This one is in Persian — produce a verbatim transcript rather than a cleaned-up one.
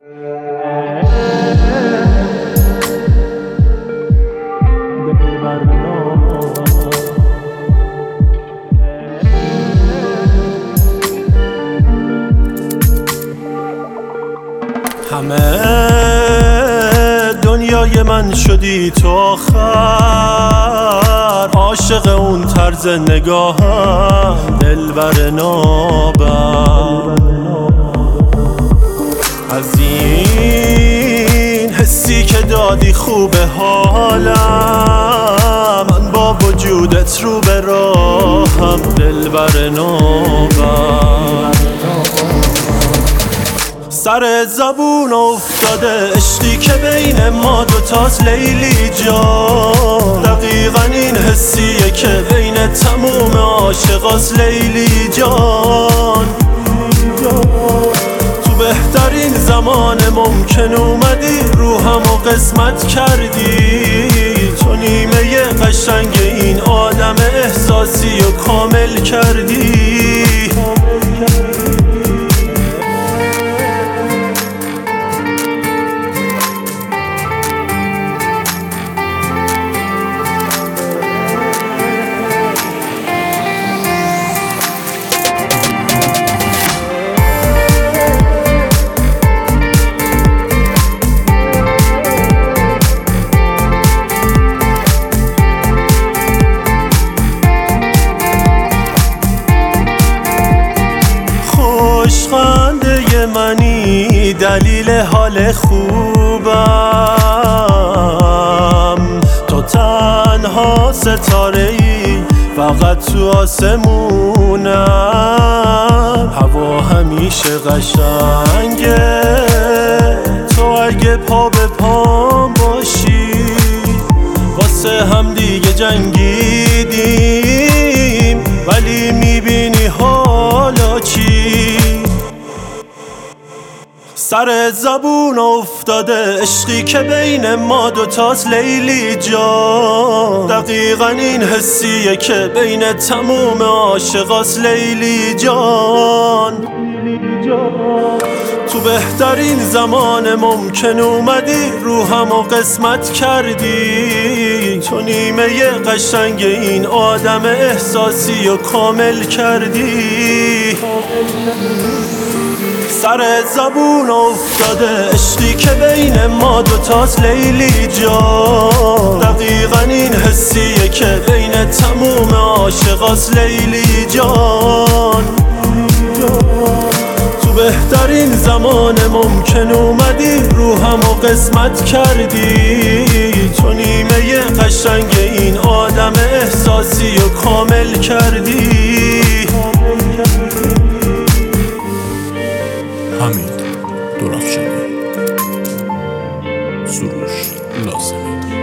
همه دنیای من شدی تو آخر، عاشق اون طرز نگاهم دلبر نابم. از این حسی که دادی خوبه حالم، من با وجودت رو به راهم دلبر نابم. سر زبون افتاده عشقی که بین ما دوتاست لیلی جان، دقیقا این حسیه که بین تموم عاشقاست لیلی جان. تو بهترین زمان ممکن اومدی روحم و قسمت کردی، تو نیمه قشنگ این آدم احساسی و کامل کردی. خوشخنده منی دلیل حال خوبم، تو تنها ستاره ای فقط تو آسمونم. هوا همیشه قشنگه تو اگه پا به پام باشی، واسه هم دیگه جنگیدیم ولی میبینی حالا چی. سر زبون افتاده عشقی که بین ما دوتاست لیلی جان، دقیقا این حسیه که بین تموم عاشقاست لیلی جان. تو بهترین زمان ممکن اومدی روحم و قسمت کردی، تو نیمه قشنگ این آدم احساسی و کامل کردی. سر زبون افتاده عشقی که بین ما دوتاست لیلی جان، دقیقا این حسیه که بین تموم عاشقاست لیلی جان. تو بهترین زمان ممکن اومدی روحم و قسمت کردی، تو نیمه قشنگ این آدم احساسی و کامل کردی. حمید درخشانی، سروش لازمی.